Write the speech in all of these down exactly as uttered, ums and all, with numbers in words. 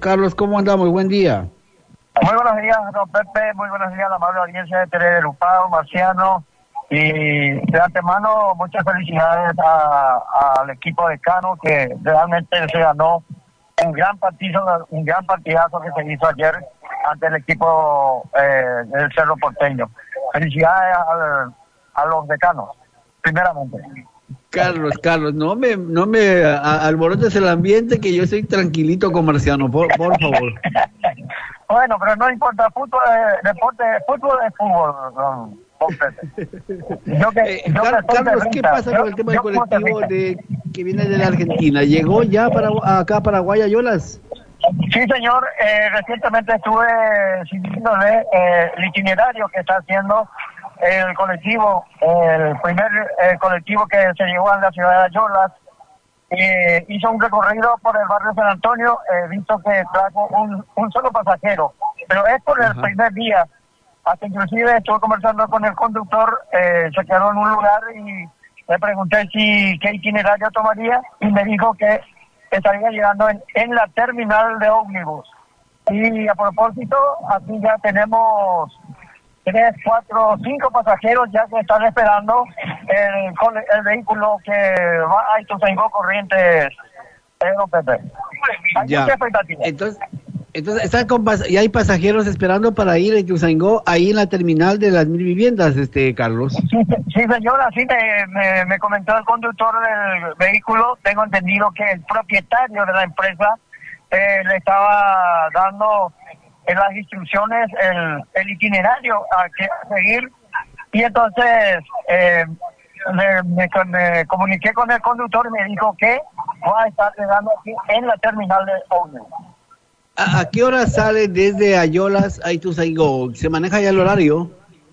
Carlos, ¿cómo andamos? Buen día. Muy buenos días, don Pepe, muy buenos días a la amable audiencia de Tele de Lupado, Marciano, y de antemano muchas felicidades a, al equipo de Cano, que realmente se ganó un gran partido, un gran partidazo que se hizo ayer ante el equipo eh, del Cerro Porteño. Felicidades al, a los decanos, primeramente. Carlos, Carlos, no me, no me a, alborotes el ambiente, que yo soy tranquilito con Marciano, por, por favor. Bueno, pero no importa, fútbol es deporte, fútbol es fútbol, don, don Pepe. Yo que, Eh, yo Car que Carlos, ¿qué pasa yo, con el tema del yo colectivo de, que viene de la Argentina? ¿Llegó ya para acá a Paraguay, Ayolas? Sí, señor, eh, recientemente estuve siguiéndole eh, el itinerario que está haciendo el colectivo, el primer eh, colectivo que se llevó a la ciudad de Ayolas. Eh, hizo un recorrido por el barrio San Antonio, he eh, visto que trajo un, un solo pasajero, pero es por el Ajá. primer día. Hasta inclusive estuve conversando con el conductor, eh, se quedó en un lugar y le pregunté si qué itinerario tomaría y me dijo que estaría llegando en, en la terminal de ómnibus. Y a propósito, aquí ya tenemos tres, cuatro, cinco pasajeros ya que están esperando el, el vehículo que va a Ituzaingó Corrientes, Pedro Pepe. Hay ya. mucha expectativa. Entonces, entonces están con y hay pasajeros esperando para ir a Ituzaingó, ahí en la terminal de las mil viviendas, este Carlos. Sí, sí señora, sí me, me, me comentó el conductor del vehículo. Tengo entendido que el propietario de la empresa eh, le estaba dando en las instrucciones el, el itinerario a, que, a seguir, y entonces eh, me, me, me comuniqué con el conductor y me dijo que va a estar llegando aquí en la terminal de ómnibus. ¿A, ¿A qué hora sale desde Ayolas a Ituzaingó? ¿Se maneja ya el horario?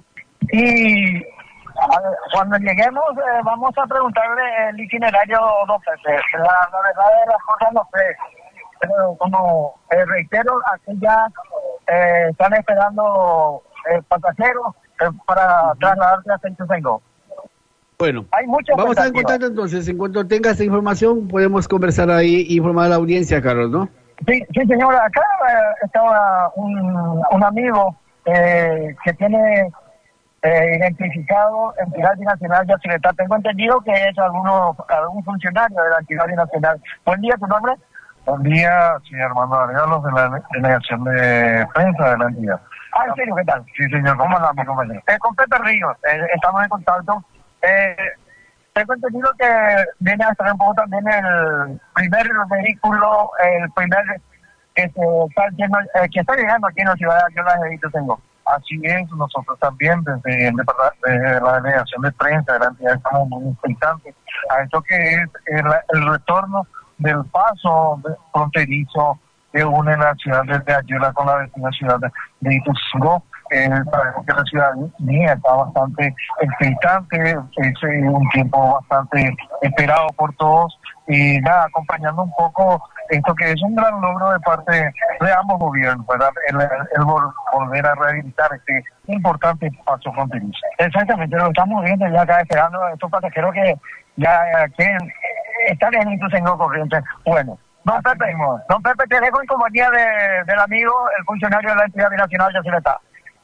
Y a ver, cuando lleguemos eh, vamos a preguntarle el itinerario dos veces. La, la verdad de las cosas no sé. Pero como eh, reitero, aquí ya eh, están esperando eh, pasajeros eh, para uh-huh. trasladarse a Ituzaingó. Bueno, vamos a estar en contacto entonces. En cuanto tenga esta información, podemos conversar ahí e informar a la audiencia, Carlos, ¿no? Sí, sí señora. Acá eh, estaba un, un amigo eh, que tiene eh, identificado entidad binacional de Yacyretá. Tengo entendido que es alguno, algún funcionario de la entidad binacional. Buen día, ¿tu nombre? Buen día, señor Armando Arregalos, de la delegación de prensa de la entidad. Ah, ¿en serio? ¿Qué tal? Sí, señor, ¿cómo anda mi compañero? Eh, con Pepe Ríos, eh, estamos en contacto. Eh, tengo entendido que viene a estar un poco también el primer vehículo, el primer que, se está, lleno, eh, que está llegando aquí en la ciudad de Ayolas de Ituzaingó. Así es, nosotros también desde, desde la delegación de prensa de la entidad estamos muy expectantes a esto que es el, el retorno del paso fronterizo que une la ciudad de Ayolas con la vecina ciudad de, de Ituzaingó. Eh, sabemos que la ciudadanía está bastante expectante, es eh, un tiempo bastante esperado por todos, y nada, acompañando un poco esto que es un gran logro de parte de ambos gobiernos, ¿verdad? El, el, el volver a rehabilitar este importante paso fronterizo. Exactamente, lo estamos viendo ya acá, esperando a estos pasajeros que ya que están en Ituzaingó Corrientes. Bueno, don Pepe, don Pepe, te dejo en compañía de, del amigo, el funcionario de la entidad binacional de Yacyretá.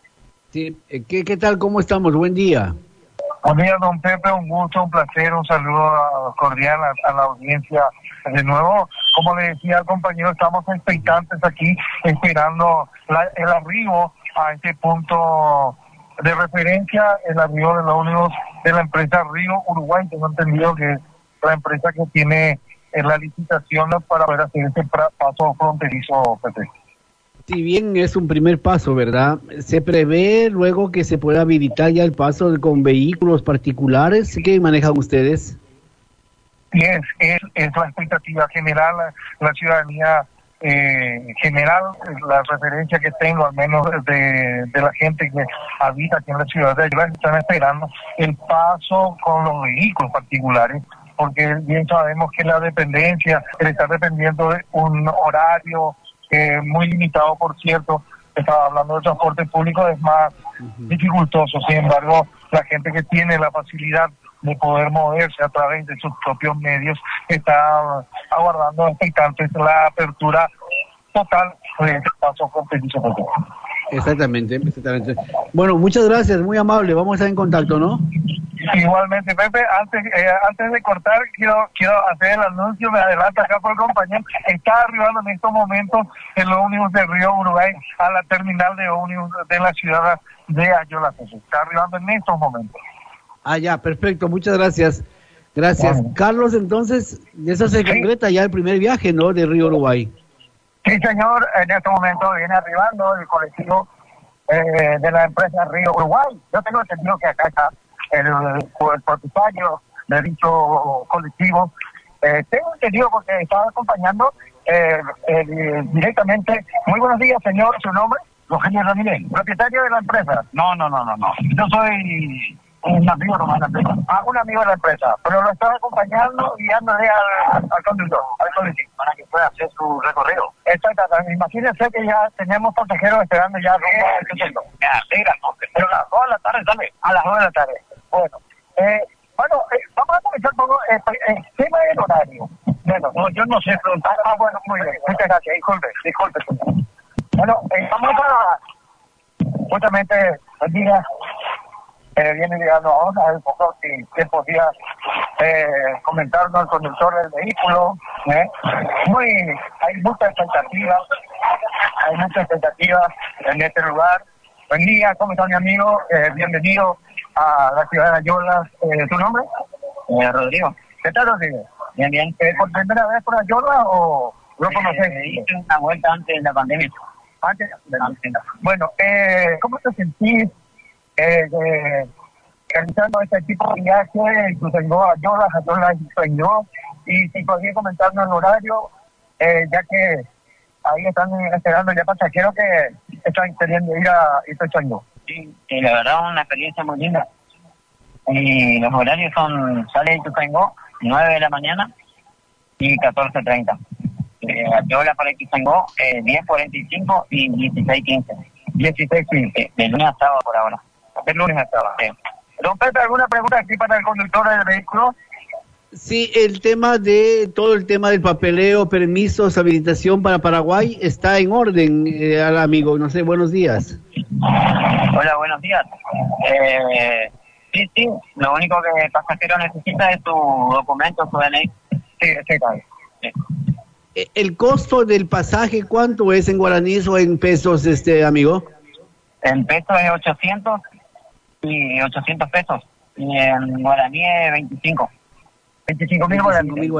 Sí, ¿qué, ¿qué tal? ¿Cómo estamos? Buen día. Buen día, don Pepe, un gusto, un placer, un saludo cordial a, a la audiencia. De nuevo, como le decía al compañero, estamos expectantes aquí, esperando la, el arribo a este punto de referencia, el arribo de los ómnibus de la empresa Río Uruguay. Tengo entendido que es la empresa que tiene en la licitación para poder hacer este paso fronterizo, Pepe. Si bien es un primer paso, ¿verdad? ¿Se prevé luego que se pueda habilitar ya el paso con vehículos particulares? ¿Qué manejan ustedes? Sí, es, es, es la expectativa general, la, la ciudadanía eh, general, la referencia que tengo, al menos de, de la gente que habita aquí en la ciudad de Ayolas, están esperando el paso con los vehículos particulares, porque bien sabemos que la dependencia, el estar dependiendo de un horario Eh, muy limitado, por cierto, estaba hablando de transporte público, es más uh-huh. dificultoso. Sin embargo, la gente que tiene la facilidad de poder moverse a través de sus propios medios está aguardando expectantes la apertura total de este paso fronterizo. Exactamente, exactamente. Bueno, muchas gracias, muy amable. Vamos a estar en contacto, ¿no? Igualmente, Pepe, antes eh, antes de cortar, quiero quiero hacer el anuncio, me adelanto acá por el compañero, está arribando en estos momentos el ómnibus de Río Uruguay a la terminal de ómnibus de la ciudad de Ayola. Está arribando en estos momentos. Ah, ya, perfecto, muchas gracias. Gracias. Bueno. Carlos, entonces, de eso se Sí. concreta ya el primer viaje, ¿no?, de Río Uruguay. Sí, señor, en este momento viene arribando el colectivo eh, de la empresa Río Uruguay. Yo tengo entendido que acá está el, el propietario de dicho colectivo. Eh, tengo entendido porque estaba acompañando eh, eh, directamente. Muy buenos días, señor. ¿Su nombre? Eugenio Ramírez, propietario de la empresa. No, no, no, no, no. Yo soy un amigo nomás de la empresa. Ah, un amigo de la empresa. Pero lo estaba acompañando, guiándole al, al conductor, al colectivo, para que pueda hacer su recorrido. Exactamente. Imagínense que ya tenemos pasajeros esperando ya rumbo al centro. Ya, mira, pero a las dos de la tarde sale. A las dos de la tarde. Bueno, eh, bueno, eh, vamos a comenzar por eh, el tema del horario. Bueno, no, yo no sé preguntar. Ah, bueno, muy bien. Muchas gracias. Disculpe, disculpe. Bueno, eh, vamos a, justamente, el día eh, viene llegando ahora, a ver un poco si, si podía eh, comentarnos el conductor del vehículo. ¿eh? Muy, hay mucha expectativa, hay mucha expectativa en este lugar. Buen día, ¿cómo está mi amigo? Eh, bienvenido a la ciudad de Ayola. Eh, ¿Tu nombre? Eh, Rodrigo. ¿Qué tal, Rodrigo? Bien, bien. Eh, ¿Por primera vez por Ayola o lo conoces? Eh, hice una vuelta antes de la pandemia. Antes de la pandemia. Bueno, eh, ¿cómo te sentís eh, de, realizando este tipo de viaje? Ituzaingó a Ayola, Ayola Ituzaingó, y si podría comentarnos el horario, eh, ya que ahí están esperando ya pasajeros que están queriendo ir a Ituzaingó. Sí, y la verdad una experiencia muy linda. Y los horarios son, sale de Ituzaingó, nueve de la mañana y catorce treinta. Eh, Ayola para Ituzaingó, eh, diez cuarenta y cinco y dieciséis quince. dieciséis quince. De lunes a sábado por ahora. De lunes a sábado. Sí. Don Pepe, ¿alguna pregunta aquí para el conductor del vehículo? Sí, el tema de, todo el tema del papeleo, permisos, habilitación para Paraguay está en orden, eh, al amigo. No sé, buenos días. Hola, buenos días. Eh, sí, sí, lo único que el pasajero necesita es su documento, su D N I. Sí, sí, claro. Sí. ¿El costo del pasaje cuánto es en guaraníes o en pesos, este amigo? En pesos es ochocientos y ochocientos pesos. Y en guaraní es veinticinco. veinticinco mil guaraníes.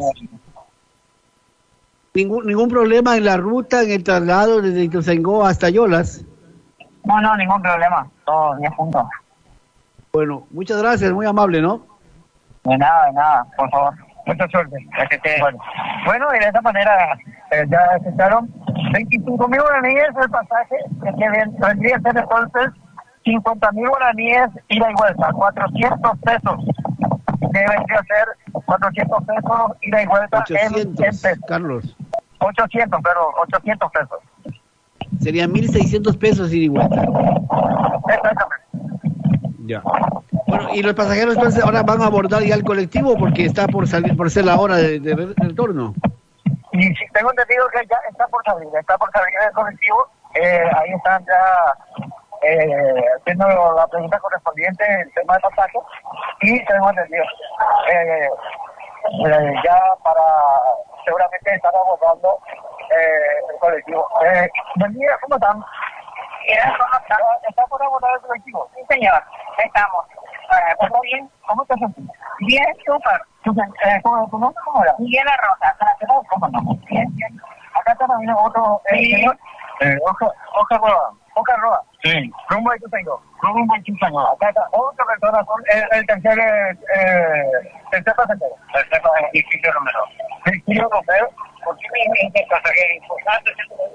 ¿Ningún, ¿Ningún problema en la ruta, en el traslado desde Ituzaingó hasta Ayolas? No, no, ningún problema. Todos diez puntos. Bueno, muchas gracias, muy amable, ¿no? De nada, de nada, por favor. Mucha suerte. Gracias a ustedes. Bueno, bueno, y de esta manera eh, ya aceptaron veinticinco mil guaraníes el pasaje, que ven- vendría a ser entonces cincuenta mil guaraníes ida y vuelta, cuatrocientos pesos. Que vendría a ser cuatrocientos pesos ida y vuelta en, en ochocientos, pesos. Carlos. ochocientos, pero ochocientos pesos. Serían mil seiscientos pesos ida y vuelta. Exactamente. Ya. Bueno, y los pasajeros entonces ahora van a abordar ya el colectivo porque está por salir, por ser la hora de, de, de retorno. Y si tengo entendido que ya está por salir, está por salir el colectivo, eh, ahí están ya eh, haciendo la pregunta correspondiente, el tema de pasaje, y tengo entendido eh, eh, ya para seguramente estar abordando eh, el colectivo. Eh, buen día, ¿cómo están? ¿Está, ¿Está por abordar el colectivo? Sí, señor, estamos. Eh, ¿Todo bien? ¿Cómo te sentís? Bien, súper. Eh, ¿cómo, ¿Tu nombre cómo era? Miguel Rosa. ¿Cómo no? Bien, bien. Acá está también otro eh, Sí. señor. Eh, Oscar, Oscar Roa. Oscar Roa. Sí. Rumbo a Ituzaingó. Rumbo a Ituzaingó. Acá está otra persona, con el, el tercer, eh, tercer pasajero. Tercer pasajero, Virgilio Romero. Virgilio Romero. ¿Por qué me dice el pasajero importante?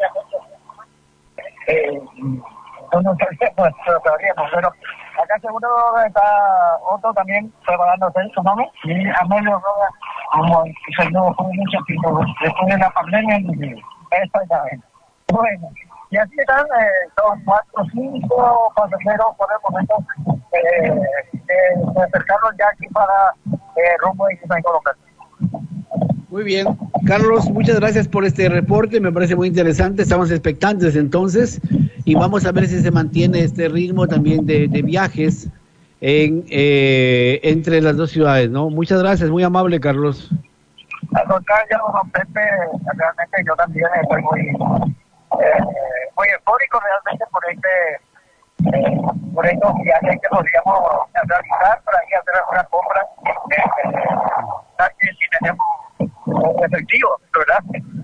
Eh, no nos sabemos, pero sabríamos, pero acá seguro está otro también preparándose su nombre. Y Amelio Roa, como Ituzaingó fue mucho tiempo después de la pandemia. Exactamente. Bueno, y así están, eh, son cuatro o cinco pasajeros por el momento eh, que se acercaron ya aquí para eh, rumbo de Ituzaingó. Muy bien. Carlos, muchas gracias por este reporte, me parece muy interesante, estamos expectantes entonces y vamos a ver si se mantiene este ritmo también de, de viajes en eh, entre las dos ciudades, ¿no? Muchas gracias, muy amable, Carlos. Al contrario, don Pepe, realmente yo también estoy muy, eh, muy eufórico realmente por este, eh, por estos viajes que podríamos realizar para ir a hacer alguna compra, eh, eh, si tenemos efectivo, ¿verdad?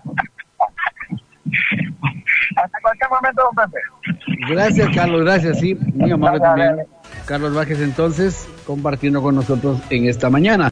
Hasta cualquier momento, don Pepe. Gracias, Carlos, gracias, sí, muy amable también. Carlos Bajes, entonces, compartiendo con nosotros en esta mañana.